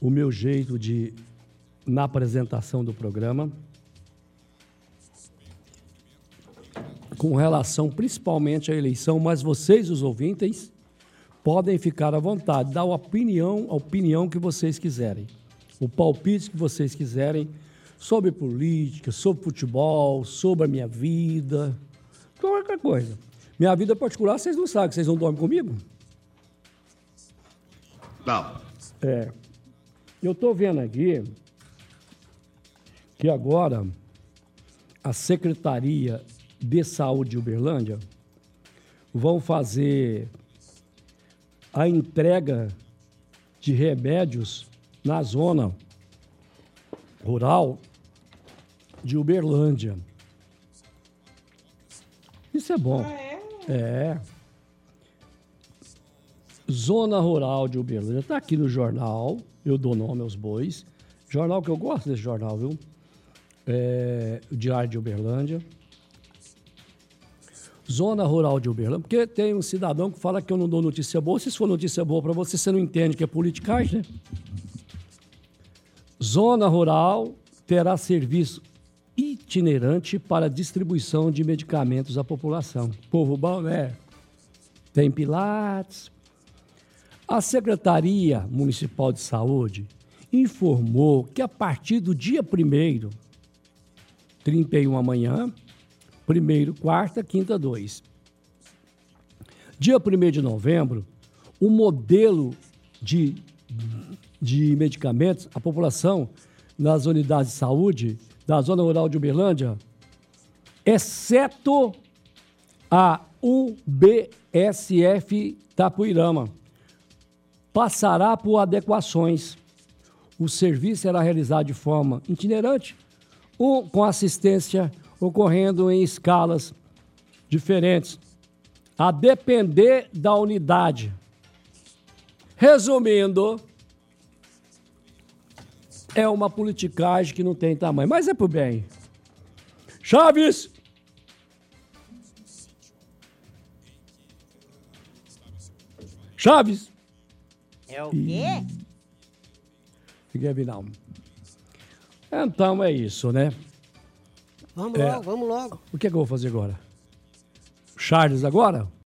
o meu jeito na apresentação do programa, com relação principalmente à eleição, mas vocês, os ouvintes, podem ficar à vontade, dar a opinião que vocês quiserem, o palpite que vocês quiserem sobre política, sobre futebol, sobre a minha vida, qualquer coisa. Minha vida particular, vocês não sabem, vocês não dormem comigo? Não. Eu estou vendo aqui que agora a Secretaria de Saúde de Uberlândia vão fazer a entrega de remédios na zona rural de Uberlândia. Isso é bom. Zona Rural de Uberlândia. Está aqui no jornal, eu dou nome aos bois. Jornal que eu gosto desse jornal, viu? O Diário de Uberlândia. Zona Rural de Uberlândia, porque tem um cidadão que fala que eu não dou notícia boa. Se for notícia boa para você, você não entende que é politicagem, né? Zona Rural terá serviço itinerante para distribuição de medicamentos à população. Povo bom, né? Tem Pilates. A Secretaria Municipal de Saúde informou que a partir do dia 1º, 31 amanhã, 1º, quarta, quinta, 2. Dia 1º de novembro, o modelo de medicamentos, a população nas unidades de saúde da Zona Rural de Uberlândia, exceto a UBSF Tapuirama, passará por adequações. O serviço será realizado de forma itinerante, com assistência ocorrendo em escalas diferentes, a depender da unidade. Resumindo, é uma politicagem que não tem tamanho, mas é pro bem. Chaves! Chaves! É o quê? Fiquei não. Então é isso, né? Vamos logo. O que é que eu vou fazer agora? Charles agora?